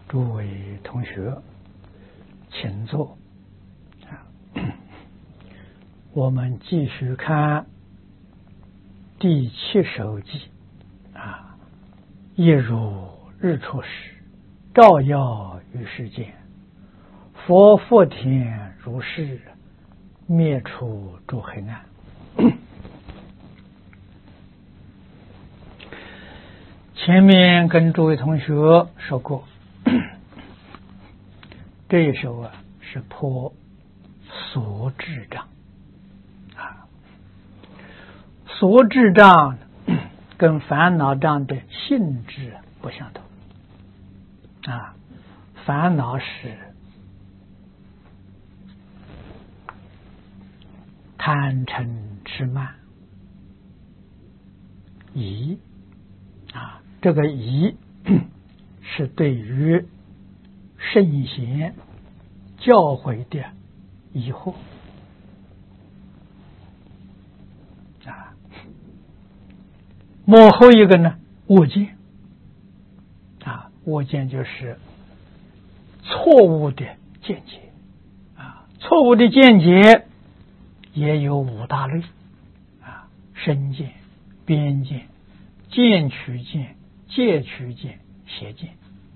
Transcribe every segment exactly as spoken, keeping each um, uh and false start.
诸位同学，请坐。我们继续看第七首偈啊，一如日出时，照耀于世间。佛福田如是，灭除诸黑暗。前面跟诸位同学说过，这一首啊是破所知障啊，所知障跟烦恼障的性质不相同啊，烦恼是贪嗔痴慢疑啊，这个疑是对于圣贤教诲的疑惑啊。幕后一个呢，恶见啊，恶见就是错误的见解啊，错误的见解也有五大类啊，身见、边见、见取见、戒取见、邪见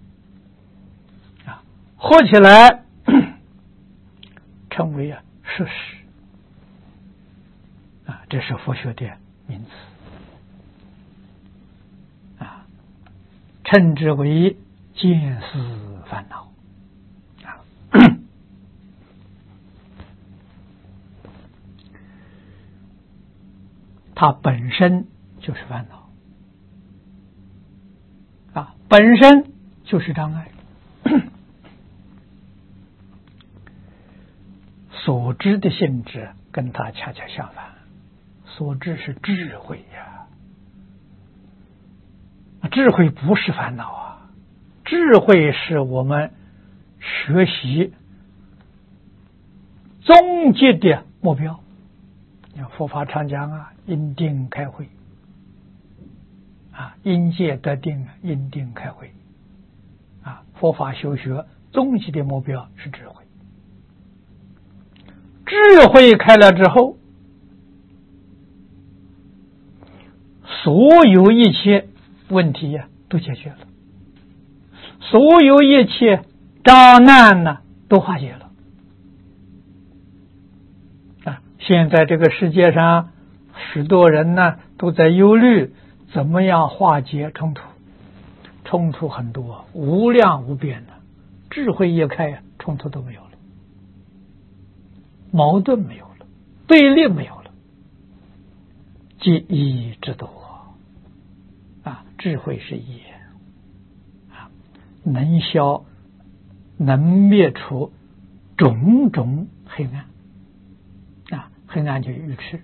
啊，合起来称为啊事实啊，这是佛学的名词啊，称之为见思烦恼啊。它本身就是烦恼啊，本身就是障碍。所知的性质跟它恰恰相反，所知是智慧呀，智慧不是烦恼啊，智慧是我们学习终极的目标。佛法常讲啊，因定开慧啊，因戒得定，因定开慧啊。佛法修学终极的目标是智慧，智慧开了之后，所有一切问题呀、啊、都解决了，所有一切障难呢都化解了。现在这个世界上许多人呢都在忧虑怎么样化解冲突，冲突很多，无量无边的，智慧一开，冲突都没有了，矛盾没有了，对立没有了，即义之道啊，智慧是义啊，能消能灭除种种黑暗。黑暗就愚痴，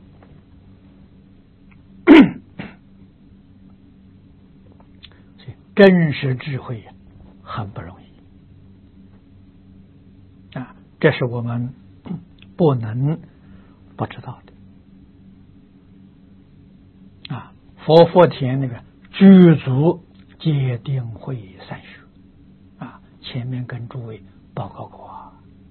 所以真实智慧很不容易啊，这是我们不能不知道的啊。佛福田那个具足戒定慧三学啊，前面跟诸位报告过啊。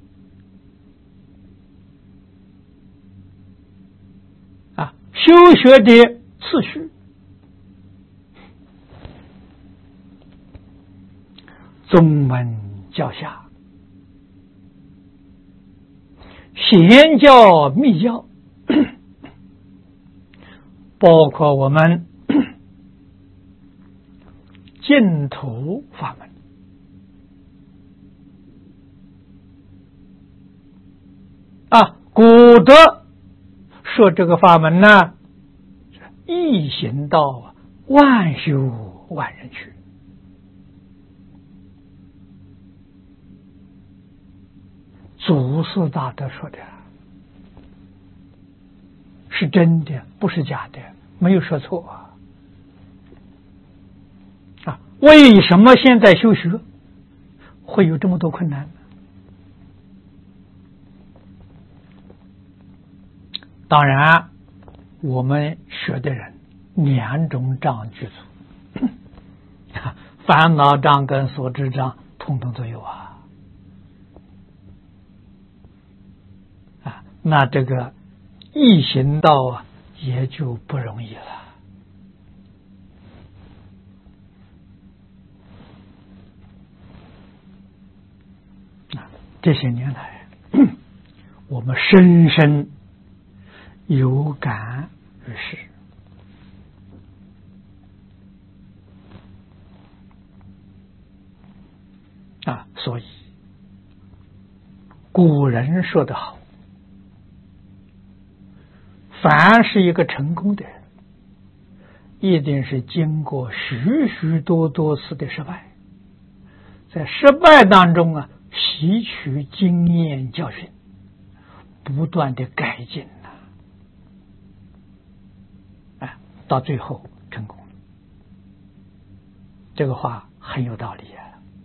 修学的次序，宗门教下，显教密教，包括我们净土法门啊，古德说这个法门呢，一行道万修万人去祖师大德说的是真的，不是假的，没有说错啊。啊，为什么现在修学会有这么多困难呢？当然我们学的人两种障具足，烦恼障跟所知障通通都有啊！啊，那这个易行道啊，也就不容易了。啊，这些年来，我们深深有感于世。啊，所以古人说得好，凡是一个成功的人，一定是经过许许多多次的失败，在失败当中啊，吸取经验教训，不断的改进呐、啊，啊，到最后成功了。这个话很有道理啊！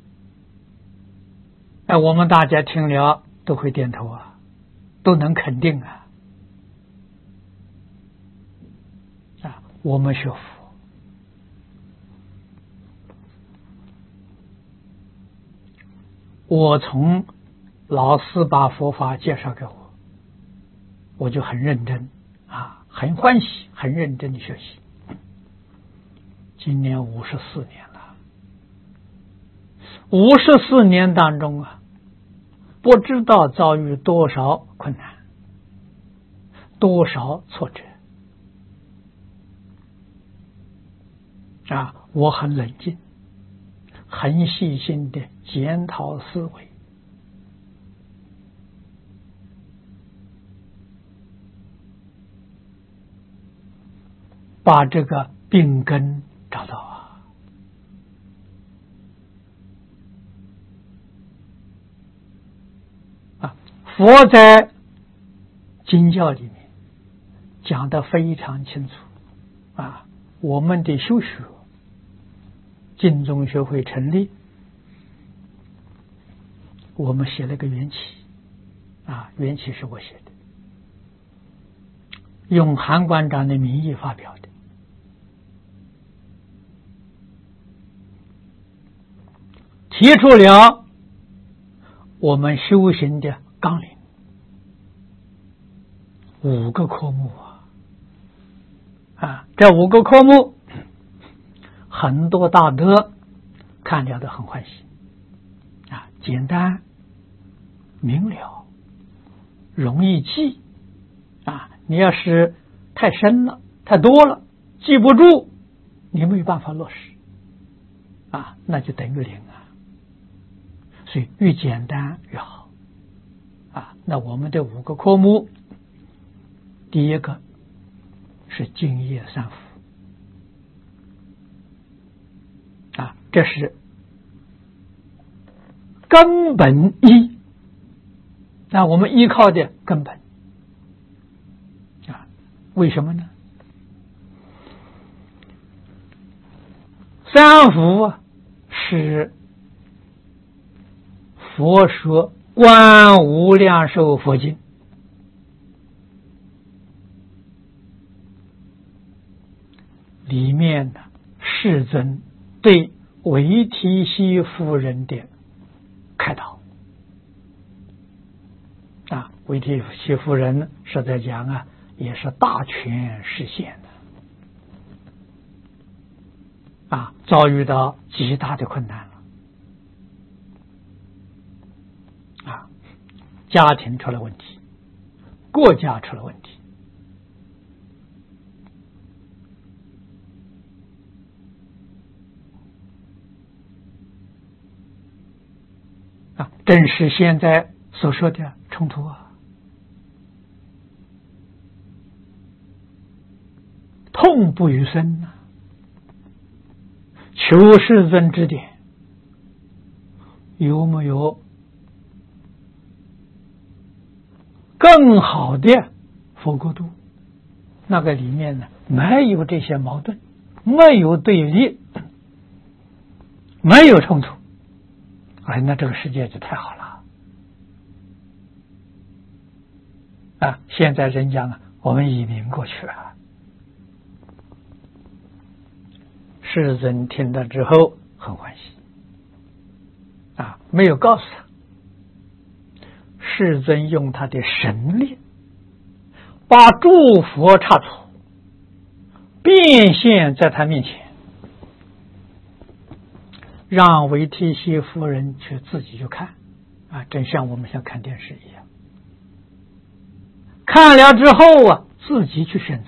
哎，我们大家听了都会点头啊，都能肯定啊！啊，我们学佛，我从老师把佛法介绍给我，我就很认真啊，很欢喜，很认真的学习。今年五十四年了，五十四年当中啊，不知道遭遇多少困难，多少挫折啊！我很冷静，很细心的检讨思维，把这个病根找到啊！啊，佛在经教里面讲得非常清楚啊！我们的修学，净宗学会成立，我们写了个缘起啊，缘起是我写的，用韩馆长的名义发表的。提出了我们修行的纲领，五个科目啊，啊，这五个科目，很多大德看了都很欢喜啊，简单明了，容易记啊。你要是太深了、太多了，记不住，你没有办法落实啊，那就等于零啊。所以越简单越好啊。那我们的五个科目，第一个是净业三福啊，这是根本依，那我们依靠的根本啊，为什么呢？三福啊，是佛说《观无量寿佛经》里面的世尊对维提西夫人的开导啊，维提西夫人是在讲啊，也是大权实现的啊，遭遇到极大的困难了啊，家庭出了问题，国家出了问题啊，正是现在所说的冲突啊，痛不欲生啊！求世尊指点，有没有更好的佛国度？那个里面呢，没有这些矛盾，没有对立，没有冲突，哎，那这个世界就太好了啊！现在人讲啊，我们移民过去啊。世尊听了之后很欢喜啊，没有告诉他。世尊用他的神力，把诸佛刹土变现在他面前，让维提西夫人去自己去看啊，真像我们像看电视一样，看了之后啊，自己去选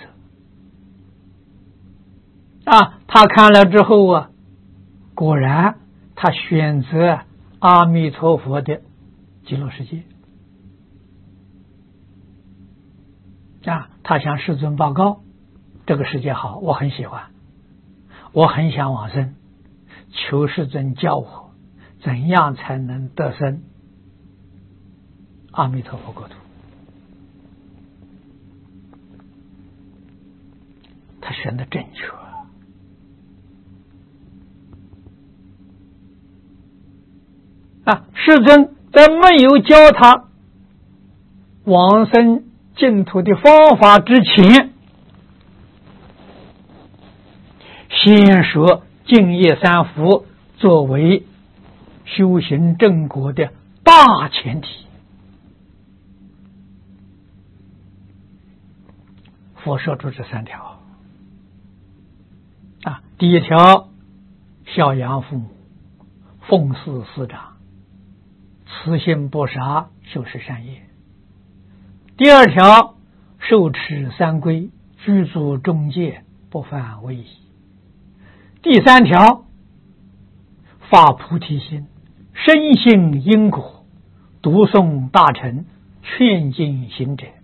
择啊。他看了之后啊，果然他选择阿弥陀佛的极乐世界啊。他向世尊报告，这个世界好，我很喜欢，我很想往生，求世尊教我怎样才能得生阿弥陀佛国土。他选的正确啊！世尊在没有教他往生净土的方法之前，先说净业三福作为修行正果的大前提。佛说出这三条啊，第一条，孝养父母，奉事师长，慈心不杀，修持善业。第二条，受持三规，居住中戒，不犯违仪。第三条，发菩提心，深信因果，读诵大乘，劝进行者。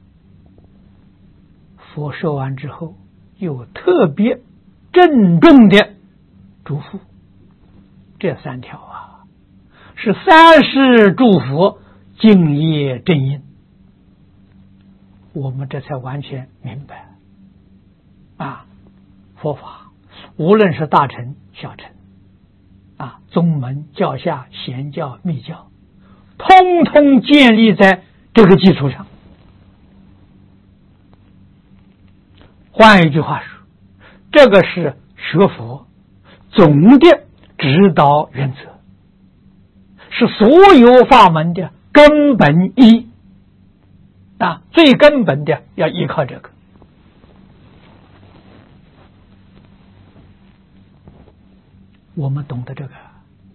佛说完之后，又特别郑重的嘱咐，这三条啊，是三世诸佛敬业正因。我们这才完全明白啊，佛法无论是大乘小乘啊，宗门教下显教密教，通通建立在这个基础上。换一句话说，这个是学佛总的指导原则，是所有法门的根本一啊，最根本的要依靠这个。我们懂得这个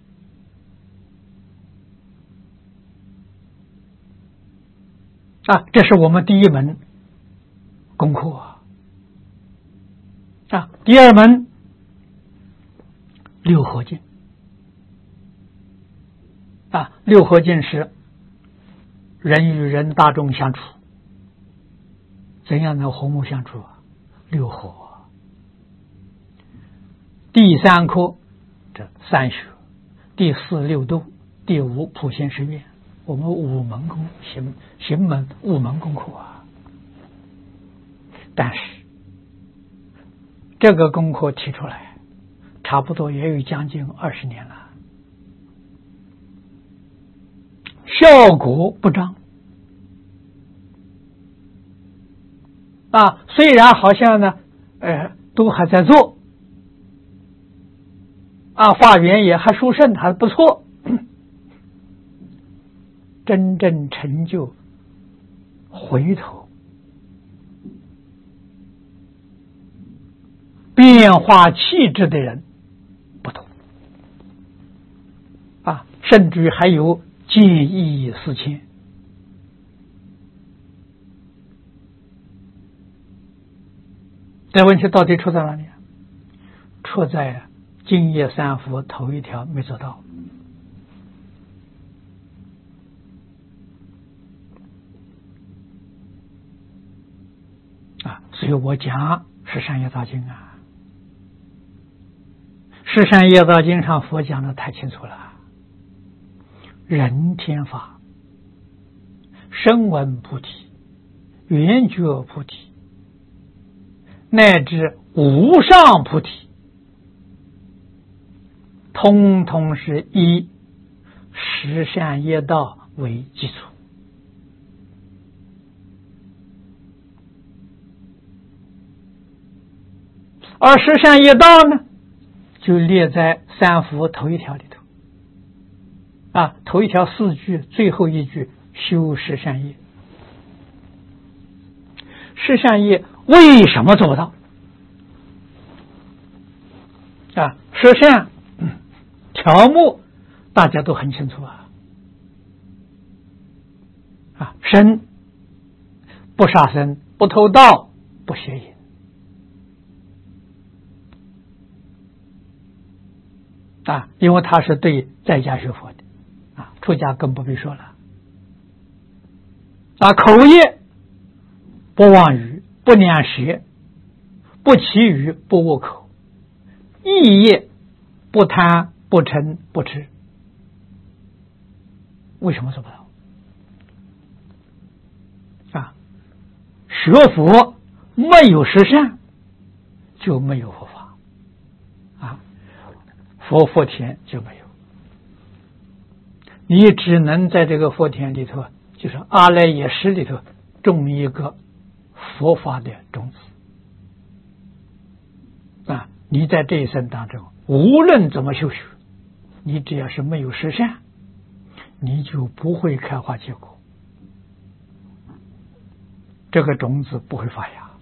啊，这是我们第一门功课啊。啊，第二门六合敬啊，六合敬是人与人大众相处，怎样能和睦相处啊？六合。第三课这三学，第四六度，第五普贤十愿，我们五门功行行门五门功课啊。但是这个功课提出来，差不多也有将近二十年了，效果不彰啊。虽然好像呢，呃，都还在做啊，法缘也还殊胜，还不错，真正成就回头变化气质的人不多啊，甚至于还有见异思迁。这问题到底出在哪里？出在净业三福头一条没做到啊，所以我讲十善业道经啊，十善业道经上佛讲的太清楚了，人天法、声闻菩提、缘觉菩提，乃至无上菩提，通通是以十善业道为基础。而十善业道呢，就列在三福头一条里头啊，头一条四句，最后一句修十善业。十善业为什么做不到？啊，十善条目大家都很清楚啊。啊，身不杀生，不偷盗，不邪淫。啊，因为他是对在家学佛的，啊，出家更不必说了。啊，口业不妄语，不两舌，不绮语，不恶口；意业不贪，不嗔，不痴。为什么做不到？啊，学佛没有十善，就没有佛法。啊。佛佛田就没有，你只能在这个佛田里头，就是阿赖耶识里头种一个佛法的种子啊！你在这一生当中，无论怎么修学，你只要是没有十善，你就不会开花结果，这个种子不会发芽。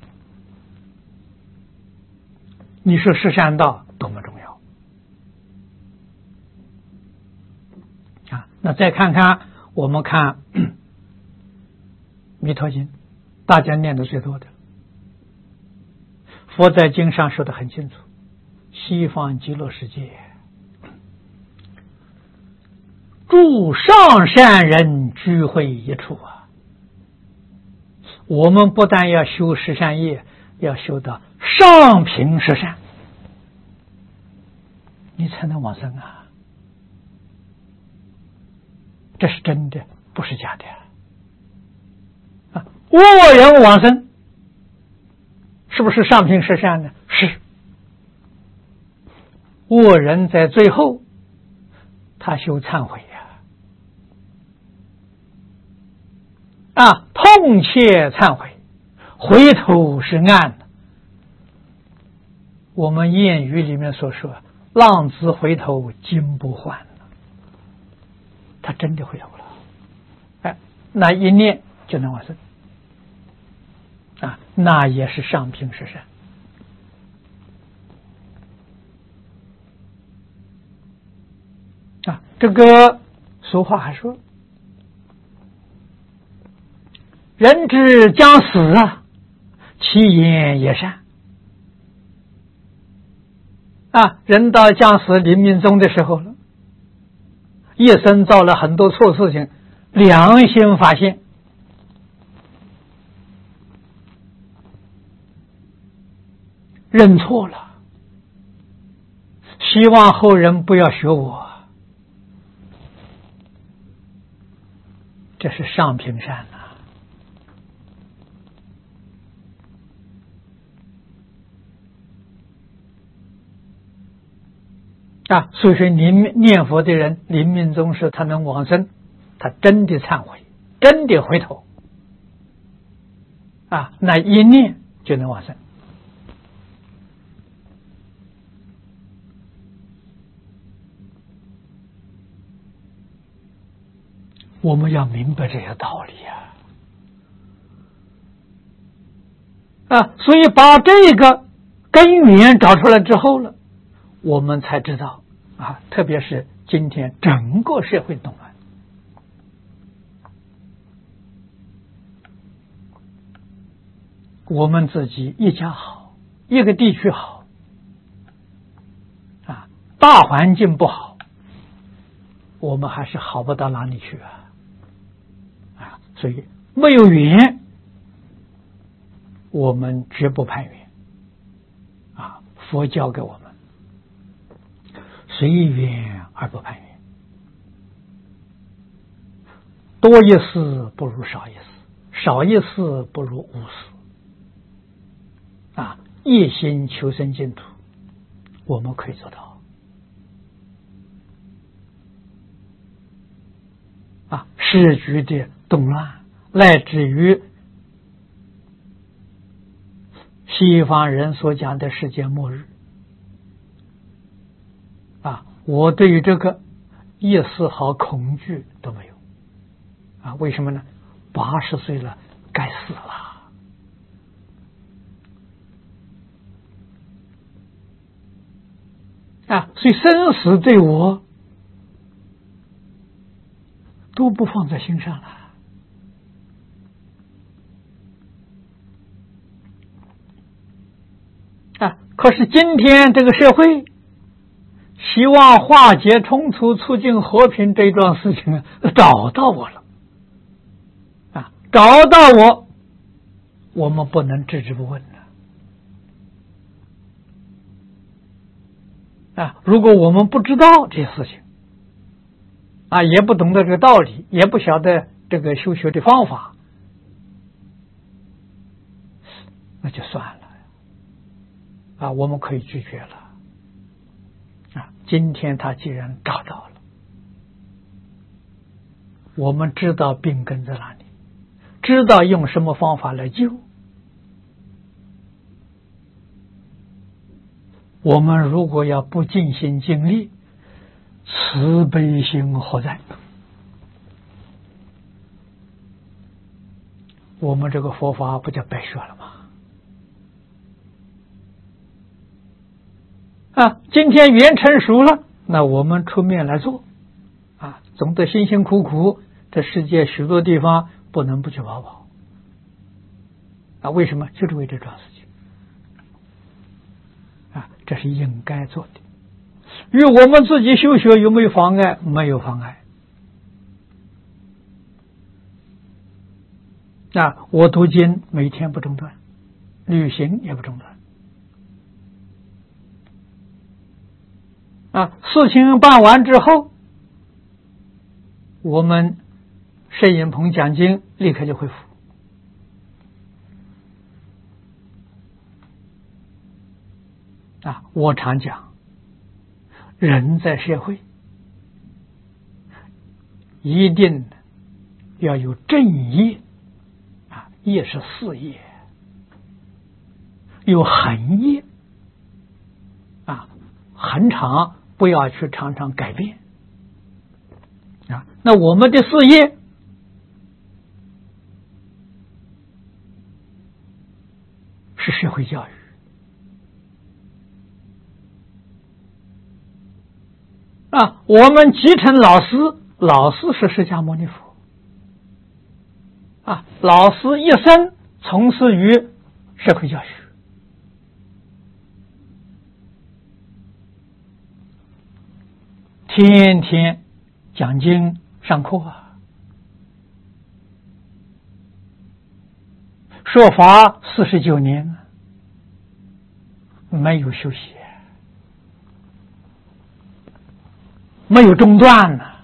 你说十善道多么重要！那再看看，我们看《弥陀经》，大家念的最多的，佛在经上说的很清楚：西方极乐世界，诸上善人聚会一处啊！我们不但要修十善业，要修到上品十善，你才能往生啊！这是真的，不是假的啊！恶人往生，是不是上品十善呢？是。恶人在最后，他修忏悔呀、啊，啊，痛切忏悔，回头是岸。我们谚语里面所说，浪子回头金不换。他真的回头了，哎，那一念就能往生啊，那也是上品十善啊。这个俗话还说：“人之将死啊，其言也善。”啊，人到将死临命终的时候了。一生造了很多错事情，良心发现，认错了，希望后人不要学我，这是上品善呐、啊！所以说，念念佛的人临命终时，他能往生，他真的忏悔，真的回头，啊，那一念就能往生。我们要明白这些道理啊！啊，所以把这个根源找出来之后了，我们才知道啊，特别是今天整个社会动乱，我们自己一家好，一个地区好，啊，大环境不好，我们还是好不到哪里去啊！啊，所以没有缘，我们绝不攀缘。啊，佛教给我们随缘而不攀缘，多一事不如少一事，少一事不如无事。啊，一心求生净土，我们可以做到。啊，世局的动乱，乃至于西方人所讲的世界末日，啊，我对于这个一丝毫恐惧都没有啊！为什么呢？八十岁了，该死了啊！所以生死对我都不放在心上了啊！可是今天这个社会希望化解冲突、促进和平这一桩事情找到我了啊！找到我，我们不能置之不问的啊！如果我们不知道这些事情啊，也不懂得这个道理，也不晓得这个修学的方法，那就算了啊！我们可以拒绝了。啊，今天他既然找到了，我们知道病根在哪里，知道用什么方法来救，我们如果要不尽心尽力，慈悲心何在？我们这个佛法不就白学了吗？啊，今天缘成熟了，那我们出面来做啊，总得辛辛苦苦，这世界许多地方不能不去跑跑啊！为什么？就是为这桩事情啊，这是应该做的。与我们自己修学有没有妨碍？没有妨碍啊！我读经每天不中断，旅行也不中断啊！事情办完之后，我们摄影棚讲经立刻就恢复啊！我常讲，人在社会一定要有正业啊，业是事业，有恒业啊，恒常。不要去常常改变啊！那我们的事业是社会教育啊！我们继承老师，老师是释迦牟尼佛啊！老师一生从事于社会教育。天天讲经上课啊，说法四十九年，没有休息，没有中断呢。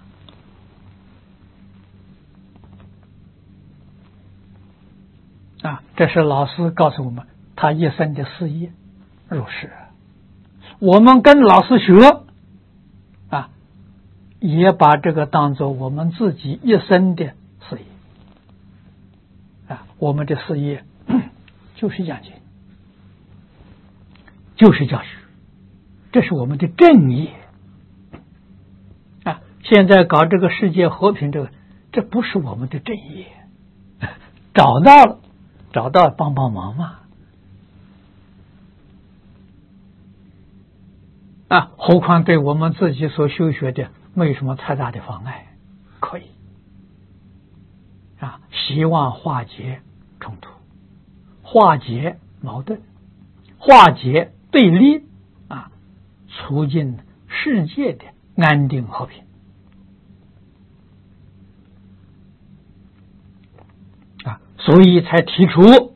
啊，这是老师告诉我们他一生的事业如是。我们跟老师学啊，也把这个当作我们自己一生的事业啊，我们的事业就是讲经，就是教学，这是我们的正业啊。现在搞这个世界和平，这个这不是我们的正业，找到了，找到帮帮忙嘛啊！何况对我们自己所修学的没有什么太大的妨碍，可以啊！希望化解冲突，化解矛盾，化解对立啊，促进世界的安定和平啊！所以才提出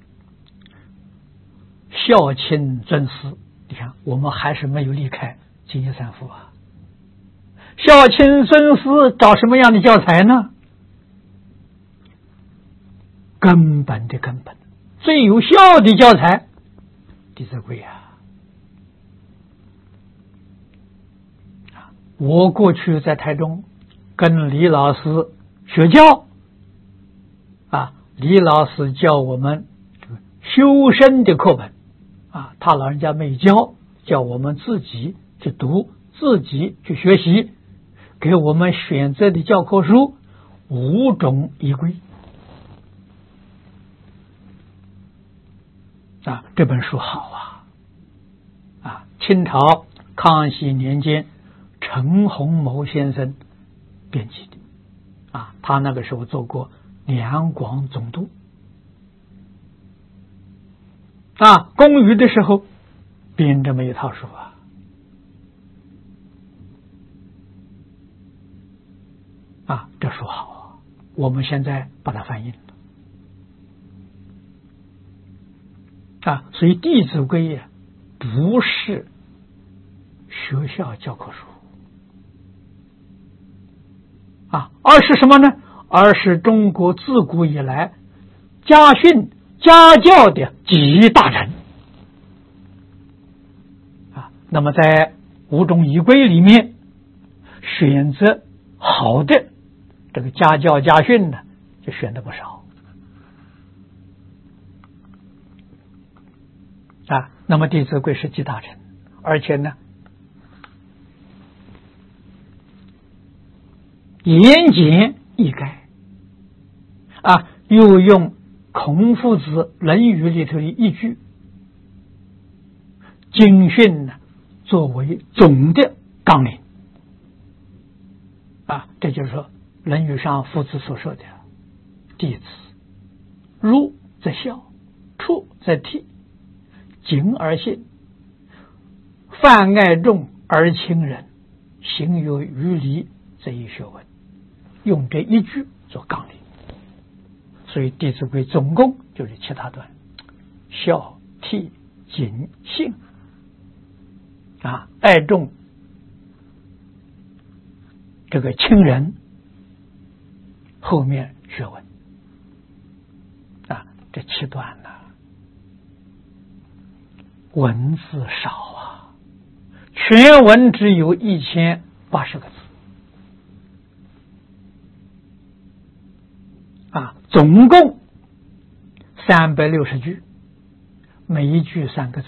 孝亲尊师。你看，我们还是没有离开净业三父啊！孝亲尊师找什么样的教材呢？根本的根本，最有效的教材，《弟子规》啊！我过去在台中跟李老师学教啊，李老师教我们修身的课本。啊，他老人家没教，叫我们自己去读，自己去学习， 给我们选择的教科书五种仪规啊，这本书好啊啊！清朝康熙年间陈洪谋先生编辑的啊，他那个时候做过两广总督啊，公余的时候编这么一套书啊。啊，这书好啊！我们现在把它翻译了啊，所以《弟子规》呀，不是学校教科书啊，而是什么呢？而是中国自古以来家训家教的集大成啊。那么在五种仪规里面，选择好的这个家教家训呢，就选的不少啊。那么《弟子规》是集大成，而且呢，言简意赅啊，又用孔夫子《论语》里头的一句经训呢，作为总的纲领啊。这就是说，《论语》上夫子所说的弟子入则孝，出则悌，谨而信，泛爱众而亲仁，行有余力，则以学文。用这一句做纲领，所以《弟子规》总共就是七大段：孝、悌、谨、信啊，爱众，这个亲人，后面学文啊，这七段呢，文字少啊，全文只有一千八十个字啊，总共三百六十句，每一句三个字，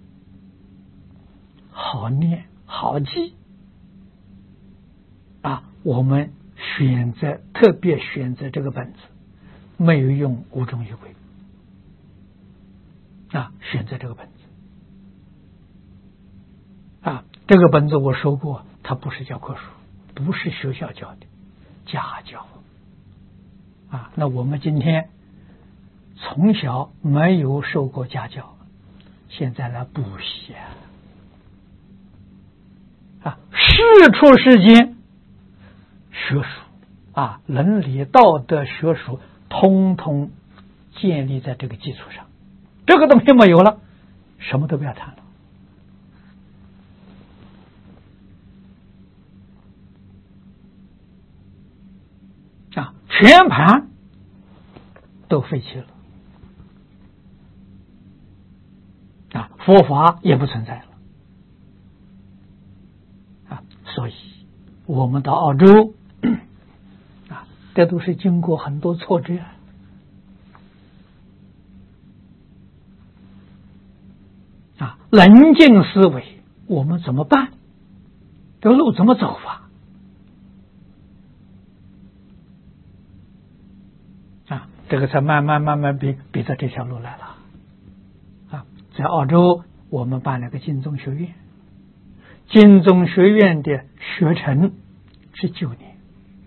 好念好记啊。我们选择特别选择这个本子，没有用五种仪规啊，选择这个本子啊。这个本子我说过，它不是教科书，不是学校教的，家教啊。那我们今天从小没有受过家教，现在来补习啊，啊，事出世间学术啊，伦理道德学术通通建立在这个基础上，这个东西没有了，什么都不要谈了啊，全盘都废弃了啊，佛法也不存在了啊。所以我们到澳洲啊，这都是经过很多挫折啊，冷静思维，我们怎么办？这个路怎么走法？啊，这个才慢慢慢慢逼逼到这条路来了啊。在澳洲，我们办了个金宗学院，金宗学院的学程是九年，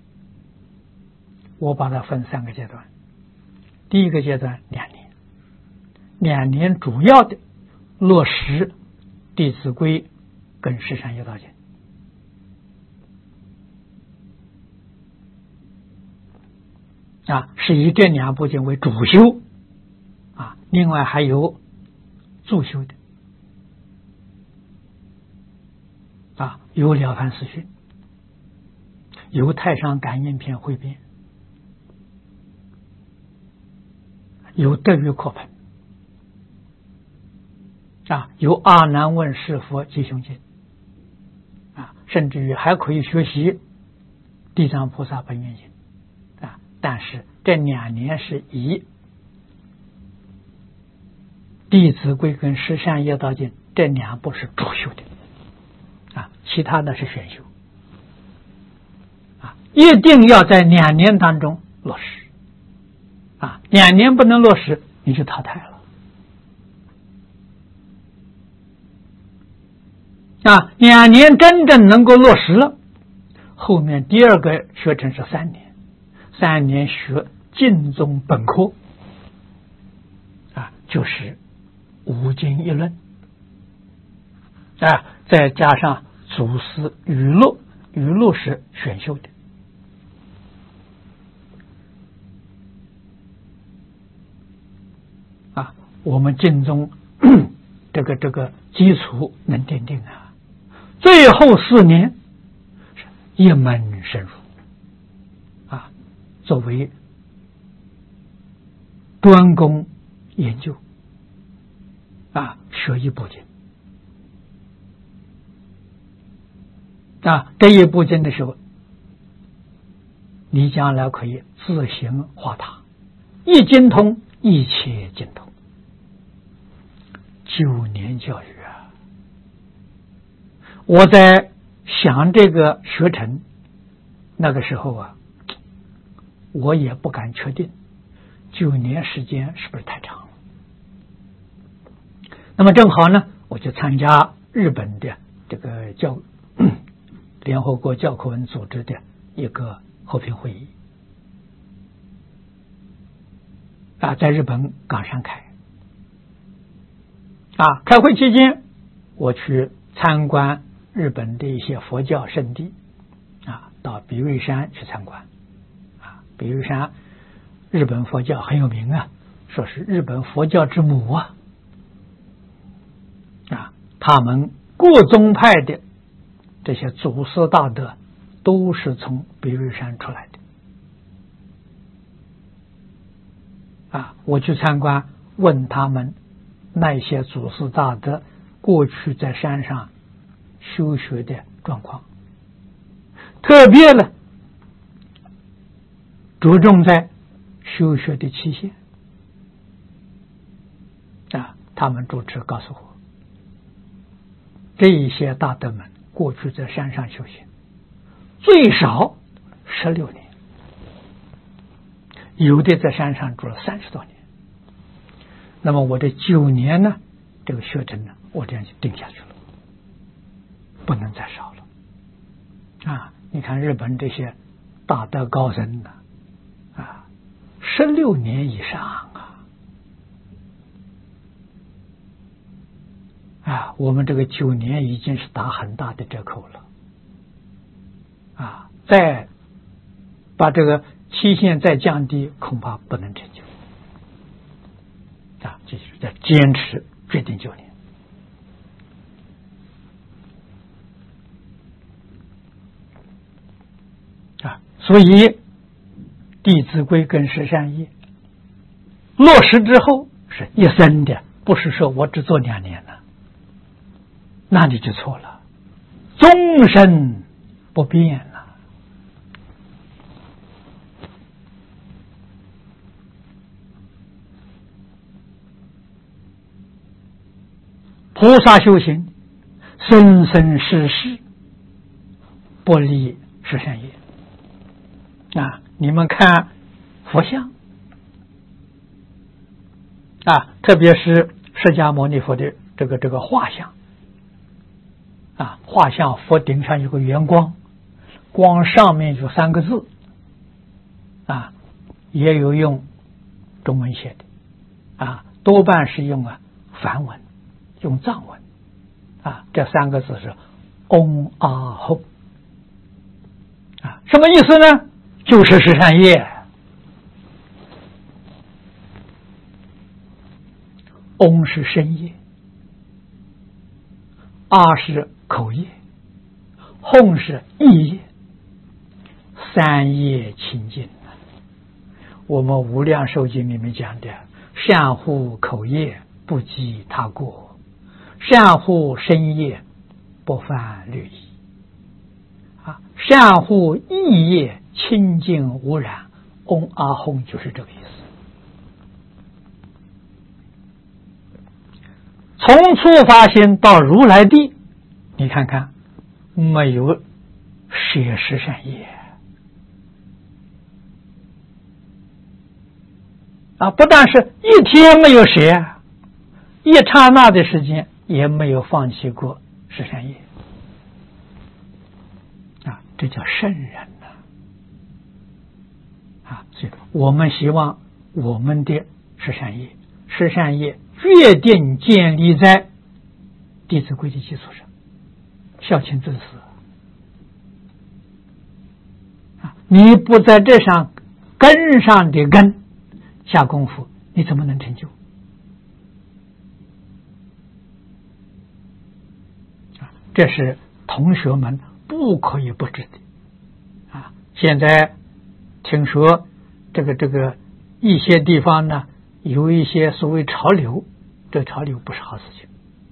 我把它分三个阶段。第一个阶段两年，两年主要的落实《弟子规》跟《十善业道经》啊，是以这两部经为主修啊，另外还有助修的啊，有《了凡四训》，有《太上感应篇汇编》，有《德育课本》啊，有《阿难问是佛吉凶经》啊，甚至于还可以学习《地藏菩萨本愿经》啊。但是这两年是以《弟子规》跟《十善业道经》这两部是主修的啊，其他的是选修一定要在两年当中落实啊，两年不能落实，你就淘汰了啊。两年真正能够落实了，后面第二个学程是三年，三年学净宗本科啊，就是五经一论啊，再加上祖师语录，语录是选修的啊。我们净宗这个这个基础能奠定啊，最后四年是一门深入啊，作为专攻研究啊，学一部经啊，这一部经的时候，你将来可以自行化它，一精通，一切精通。九年教育啊，我在想这个学程那个时候啊，我也不敢确定九年时间是不是太长了。那么正好呢，我就参加日本的这个教联合国教科文组织的一个和平会议啊，在日本冈山开啊。开会期间，我去参观日本的一些佛教圣地啊，到比叡山去参观啊。比叡山日本佛教很有名啊，说是日本佛教之母啊啊，他们各宗派的这些祖师大德都是从比叡山出来的啊。我去参观，问他们那些祖师大德过去在山上修学的状况，特别呢着重在修学的期限啊。他们主持告诉我，这一些大德们过去在山上修行最少十六年，有的在山上住了三十多年。那么我这九年呢，这个学程呢，我这样就定下去了，不能再少了啊！你看日本这些大德高僧呢，啊，十六年以上啊，啊，我们这个九年已经是打很大的折扣了啊！再把这个期限再降低，恐怕不能成就啊！这就是在坚持决定九年啊！所以《弟子规》跟十善业落实之后是一生的，不是说我只做两年了，那你就错了，终身不变了。菩萨修行，生生世世不离十善业啊！你们看佛像啊，特别是释迦牟尼佛的这个这个画像啊，画像佛顶上有个圆光，光上面有三个字啊，也有用中文写的啊，多半是用啊梵文，用藏文啊，这三个字是嗡阿吽啊，什么意思呢？就是十善业。嗡是身业，阿是口业，吽是意业，三业清净。我们无量寿经里面讲的，善护口业，不积他过，善护身业，不犯律仪啊，善护意业，清净无染。嗡阿吽就是这个意思。从初发心到如来地，你看看没有舍十善业啊，不但是一天没有舍，一刹那的时间也没有放弃过十善业啊，这叫圣人呐！啊，所以我们希望我们的十善业，十善业决定建立在《弟子规》的基础上，孝亲子嗣啊，你不在这上根上的根下功夫，你怎么能成就？啊，这是同学们不可以不知的啊！现在听说这个这个一些地方呢，有一些所谓潮流，这潮流不是好事情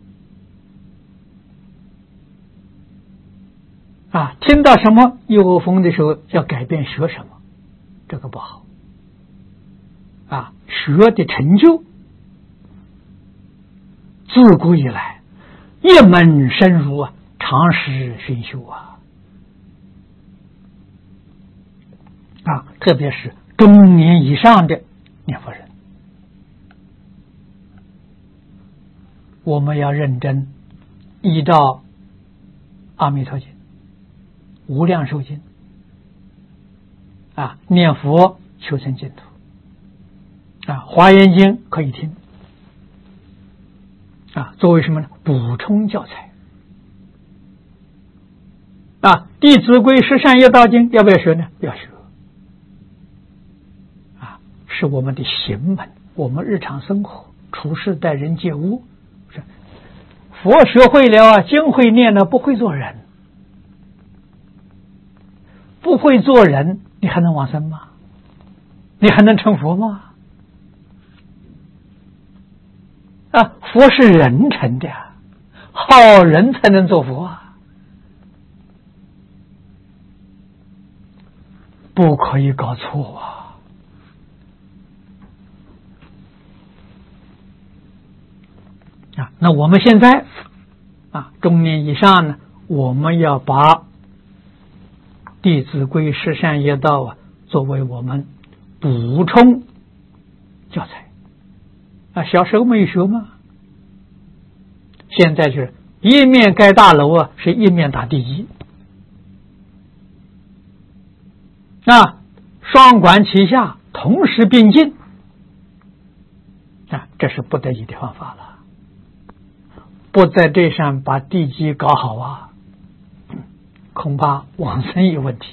啊！听到什么有风的时候，要改变学什么，这个不好啊！学的成就，自古以来一门深入啊，长时熏修啊啊！特别是中年以上的念佛人，我们要认真依照阿弥陀经、无量寿经啊念佛求生净土啊，华严经可以听啊，作为什么呢？补充教材啊。弟子规、十善业道经要不要学呢？要学啊，是我们的行门，我们日常生活处事待人接物。佛学会了啊，经会念了，不会做人，不会做人，你还能往生吗？你还能成佛吗？啊，佛是人成的，好人才能做佛啊，不可以搞错啊！啊，那我们现在啊，中年以上呢，我们要把《弟子规》十善业道啊，作为我们补充教材。啊，小时候没有学吗？现在就是一面盖大楼啊，是一面打地基，啊，双管齐下，同时并进，啊，这是不得已的方法了。不在这上把地基搞好啊，恐怕往生有问题。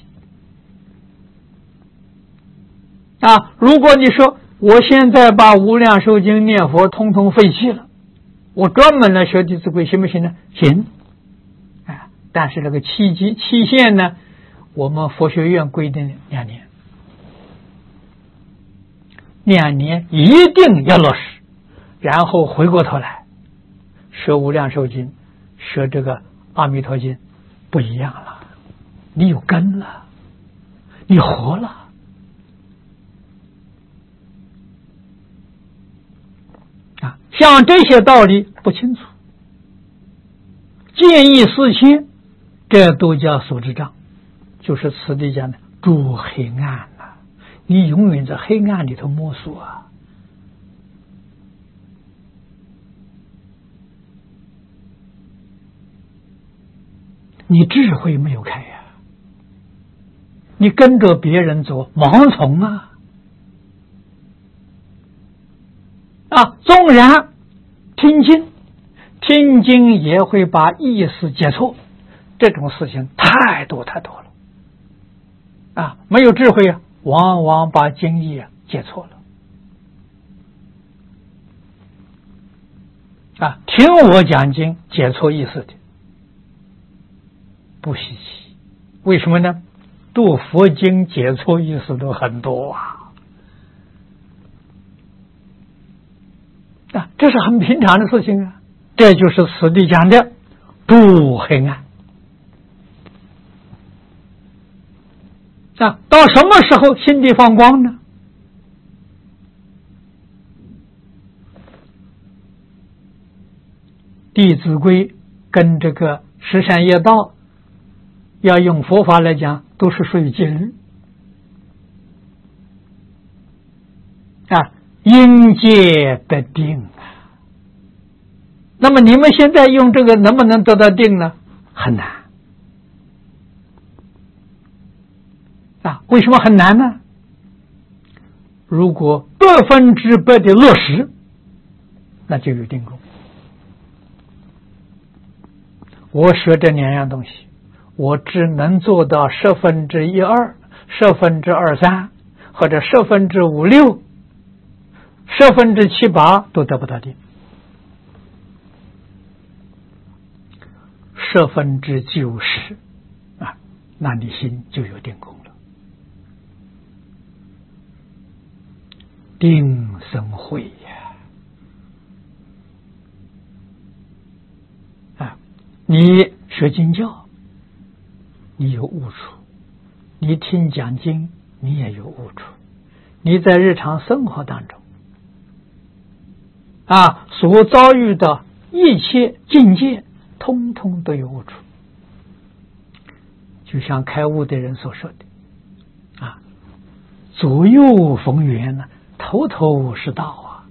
啊，如果你说我现在把无量寿经念佛通通废弃了，我专门来学弟子规行不行呢？行，啊，但是那个期期期限呢，我们佛学院规定两年，两年一定要落实，然后回过头来学无量寿经，学这个阿弥陀经，不一样了，你有根了，你活了。啊，像这些道理不清楚，见异思迁，这都叫所知障，就是此地讲的住黑暗啊，你永远在黑暗里头摸索啊。你智慧没有开呀、啊，你跟着别人走，盲从啊。啊，纵然听经，听经也会把意思解错，这种事情太多太多了。啊，没有智慧啊，往往把经义啊解错了。啊，听我讲经解错意思的，不稀奇。为什么呢？读佛经解错意思的很多啊。啊，这是很平常的事情啊，这就是此地讲的度黑暗啊。到什么时候心地放光呢？弟子规跟这个十善业道，要用佛法来讲，都是属于今日啊。 应戒得定啊。那么你们现在用这个能不能得到定呢？很难啊。为什么很难呢？如果百分之百的落实，那就有定功。我学这两样东西，我只能做到十分之一二、十分之二三，或者十分之五六、十分之七八都得不到定，十分之九十啊，那你心就有定功了。定生慧呀！啊，你学经教，你有悟处；你听讲经，你也有悟处；你在日常生活当中，啊，所遭遇的一切境界，通通都有悟处。就像开悟的人所说的，啊，左右逢源呢，头头是道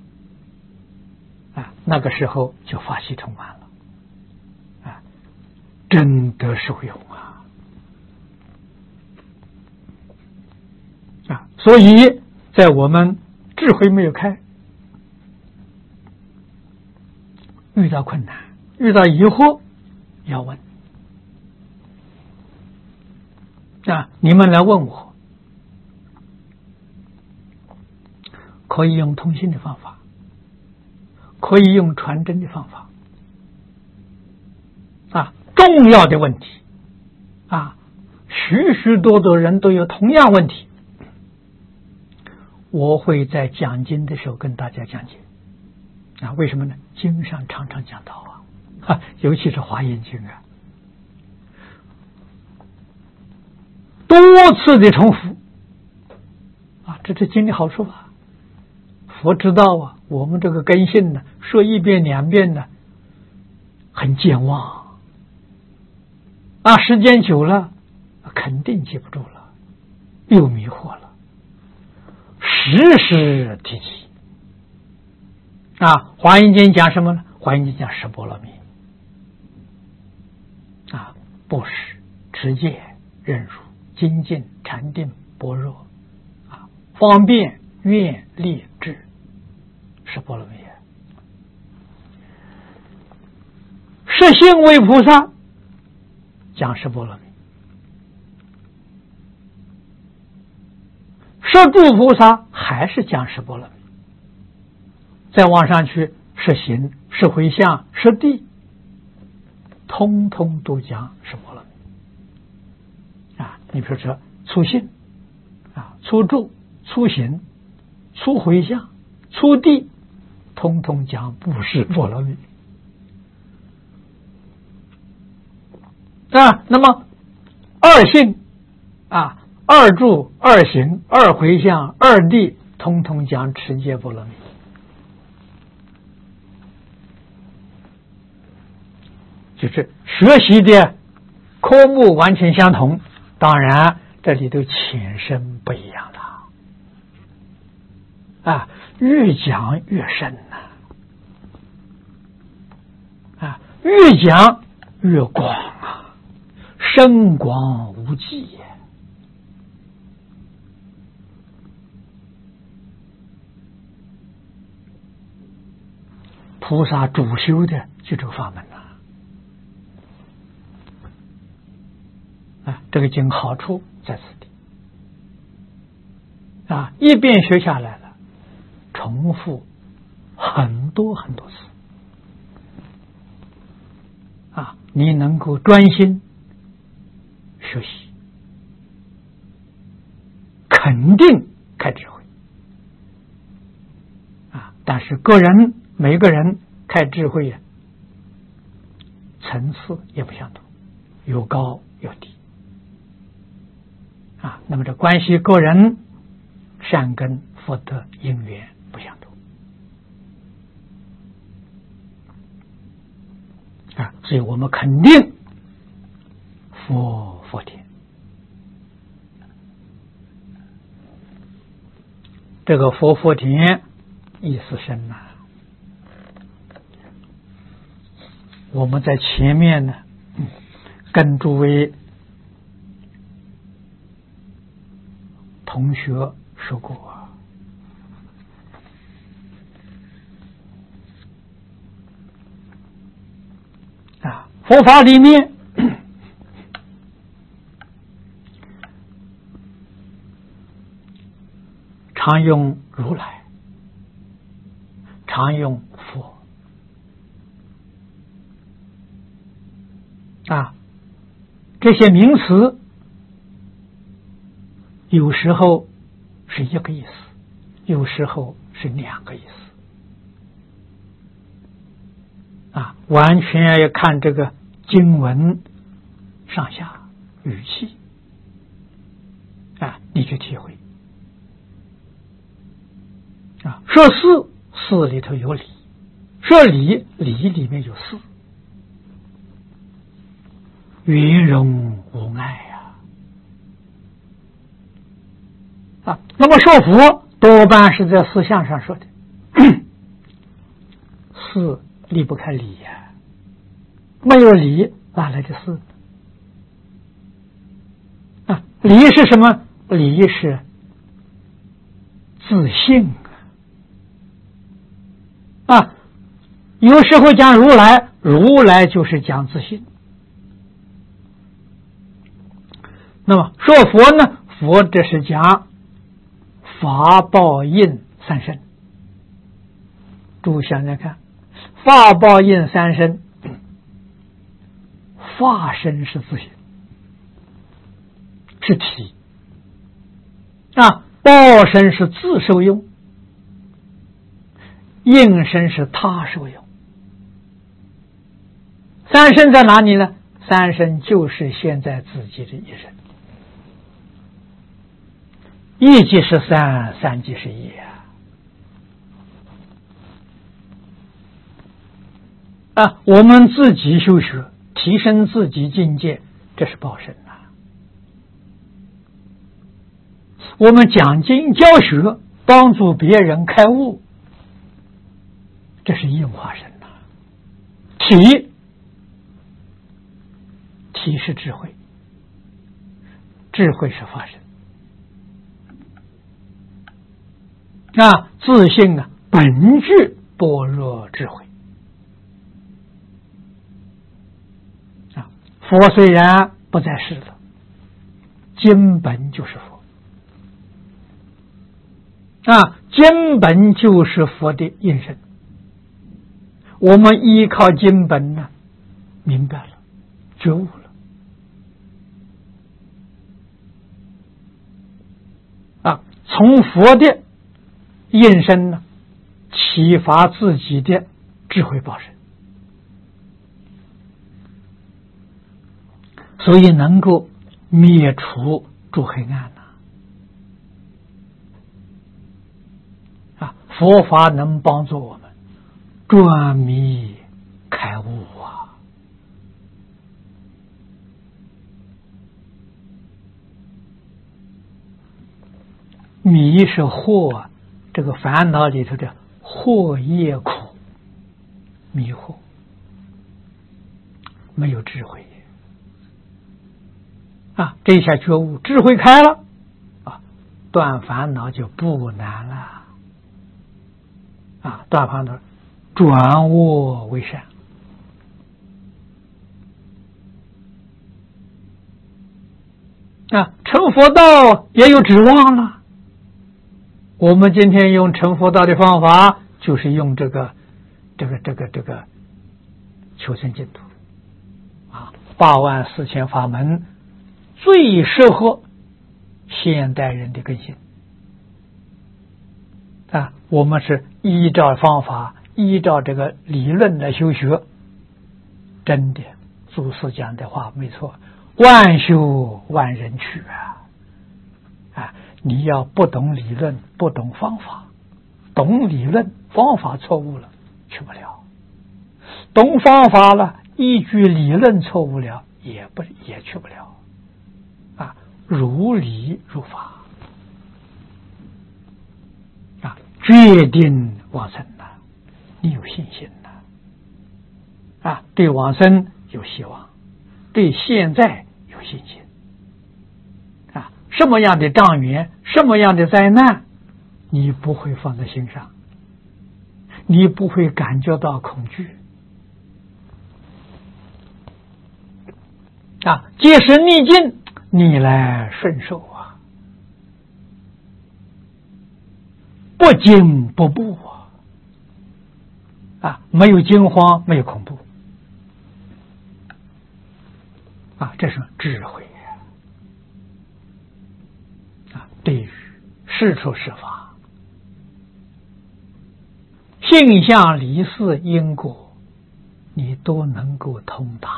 啊！啊，那个时候就法喜充满了，啊，真的受用啊！啊，所以在我们智慧没有开，遇到困难、遇到疑惑，要问啊！你们来问我。可以用通信的方法，可以用传真的方法啊，重要的问题啊，许许多多人都有同样问题，我会在讲经的时候跟大家讲解啊。为什么呢？经上常常讲到啊，啊尤其是华严经啊，多次的重复啊，这是经的好处吧。佛知道啊，我们这个根性呢，说一遍两遍呢，很健忘啊，时间久了，肯定记不住了，又迷惑了，时时提起啊。华严经讲什么呢？华严经讲十波罗蜜啊，布施、持戒、忍辱、精进、禅定、般若啊，方便、愿、力、智。是波罗蜜，是行为菩萨讲是波罗蜜，是住菩萨还是讲是波罗蜜，再往上去是行、是回向、是地，通通都讲是波罗蜜啊。你比如说初信啊、初住、初行、初回向、初地，通通讲不是波罗蜜啊。那么二信啊、二住、二行、二回向、二地，通通讲持戒波罗蜜。就是学习的科目完全相同，当然这里头浅深不一样了啊，越讲越深呐、啊，啊，越讲越广啊，深广无际呀。菩萨主修的就这个法门呐、啊，啊，这个经好处在此地啊，一遍学下来了，重复很多很多次啊，你能够专心学习，肯定开智慧啊。但是个人每个人开智慧呀，层次也不相同，有高有低啊。那么这关系个人善根福德因缘不相同啊，所以我们肯定佛佛田。 这个佛佛田意思深呐、啊。我们在前面呢，跟诸位同学说过啊，佛法里面常用如来，常用佛啊，这些名词有时候是一个意思，有时候是两个意思啊，完全要看这个经文上下语气啊，你去体会啊。说事，事里头有理；说理，理里面有事。圆融无碍呀、啊！啊，那么说佛多半是在思想上说的，事离不开理呀、啊，没有理哪来的事啊？理是什么？理是自信啊！有时候讲如来，如来就是讲自信。那么说佛呢？佛这是讲法报应三身。诸位想想看，法报应三身，法身是自信，是体啊；报身是自受用，应身是他受用。三身在哪里呢？三身就是现在自己的一身。一即是三，三即是一啊！啊，我们自己修学，提升自己境界，这是报身啊。我们讲经教学，帮助别人开悟，这是应化身呐。体，体是智慧，智慧是法身。啊，自信啊，本具般若智慧啊。佛虽然不在世了，经本就是佛啊，经本就是佛的应身。我们依靠经本呢，明白了，觉悟了啊，从佛的应身呢，启发自己的智慧报身，所以能够灭除诸黑暗呐。啊，佛法能帮助我们转迷开悟啊！迷是惑，这个烦恼里头的惑业苦，迷惑，没有智慧啊！这一下觉悟，智慧开了啊，断烦恼就不难了啊！断烦恼，转恶为善啊！成佛道也有指望了。我们今天用成佛道的方法，就是用这个这个这个这个求生净土啊，八万四千法门最适合现代人的根性啊。我们是依照方法，依照这个理论来修学，真的祖师讲的话没错，万修万人去啊！啊，你要不懂理论，不懂方法，懂理论方法错误了，去不了；懂方法了，依据理论错误了，也不也去不了。啊，如理如法决定往生了，你有信心了啊，对往生有希望，对现在有信心啊，什么样的障缘，什么样的灾难，你不会放在心上，你不会感觉到恐惧啊，即使逆境，逆来顺受啊，不惊不怖啊，啊，没有惊慌，没有恐怖啊，这是智慧啊，对于是处是法，性相离事因果，你都能够通达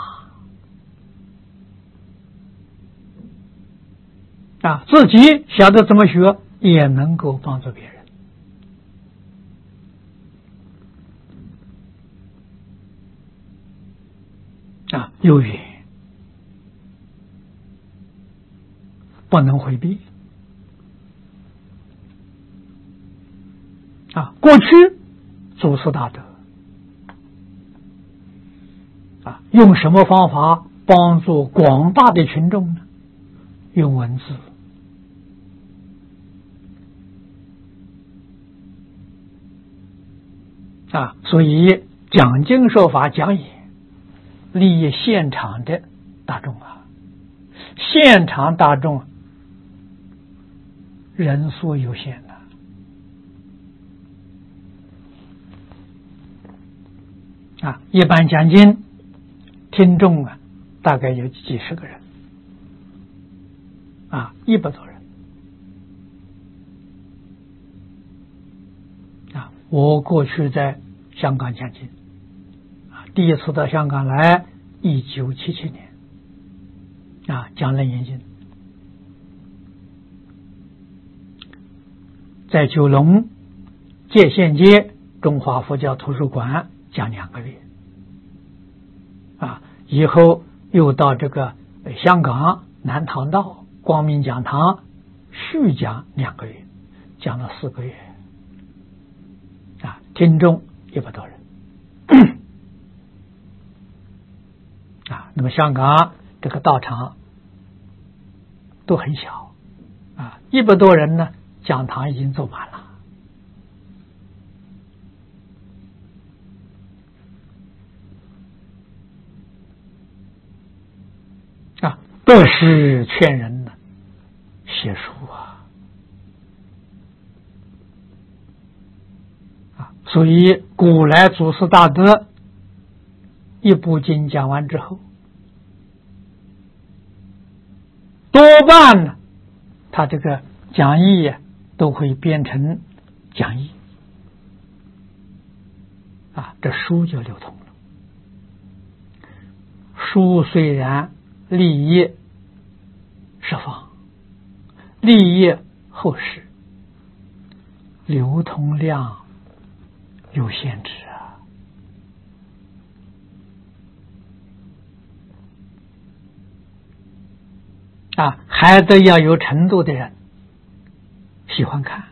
啊，自己晓得怎么学，也能够帮助别人啊，有缘不能回避啊。过去祖师大德啊，用什么方法帮助广大的群众呢？用文字啊，所以讲经说法讲演，利益现场的大众啊，现场大众人数有限的啊，一般讲经听众啊，大概有几十个人啊，一百多人啊。我过去在香港讲经啊，第一次到香港来，一九七七年啊，讲楞严经，在九龙界限街中华佛教图书馆讲两个月啊，以后又到这个香港南塘道光明讲堂续讲两个月，讲了四个月啊，听众一百多人啊。那么香港这个道场都很小啊，一百多人呢，讲堂已经坐满了啊，这是劝人呢写书啊啊，所以古来祖师大德一部经讲完之后，多半呢，他这个讲义啊都会编成讲义啊，这书就流通了。书虽然利益十方，利益后世，流通量有限制啊啊，还得要有程度的人喜欢看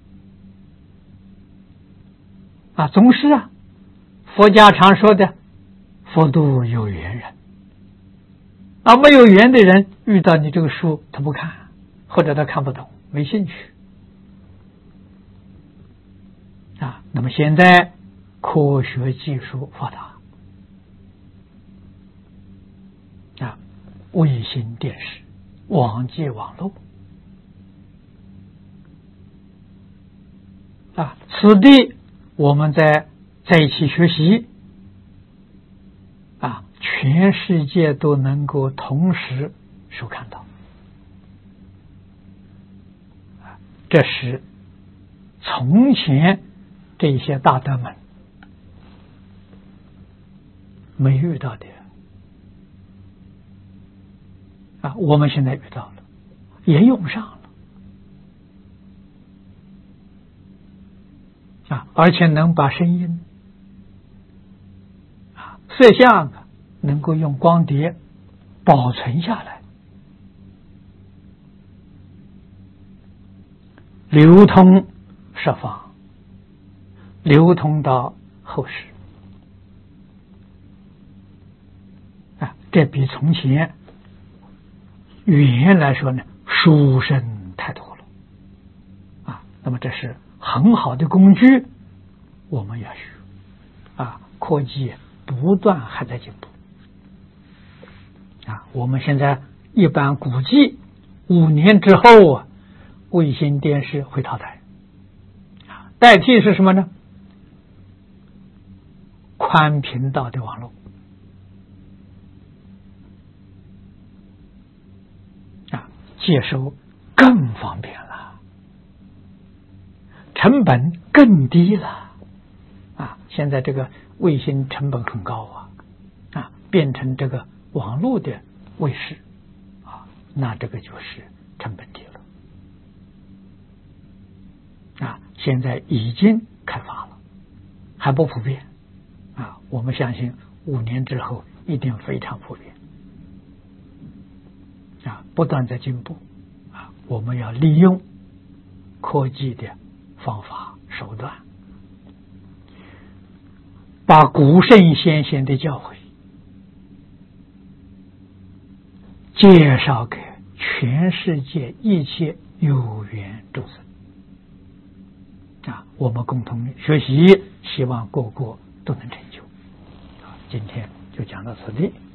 啊。总是啊，佛家常说的佛度有缘人啊，没有缘的人遇到你这个书他不看，或者他看不懂，没兴趣啊。那么现在科学技术发达啊，卫星电视、网际网络啊，此地我们在在一起学习啊，全世界都能够同时收看到，这是从前这些大德们没遇到的啊，我们现在遇到了，也用上了啊，而且能把声音啊、摄像啊，能够用光碟保存下来，流通十方， 流通到后世啊，这比从前语言来说呢，殊胜太多了啊。那么这是很好的工具，我们要学啊。科技不断还在进步啊。我们现在一般估计五年之后啊，卫星电视会淘汰啊，代替是什么呢？宽频道的网络啊，接收更方便了，成本更低了啊！现在这个卫星成本很高啊，啊，变成这个网络的卫视啊，那这个就是成本低了啊！现在已经开发了，还不普遍啊！我们相信五年之后一定非常普遍啊！不断在进步啊！我们要利用科技的方法手段，把古圣先贤的教诲介绍给全世界一切有缘众生啊！我们共同学习，希望个个都能成就。好，今天就讲到此地。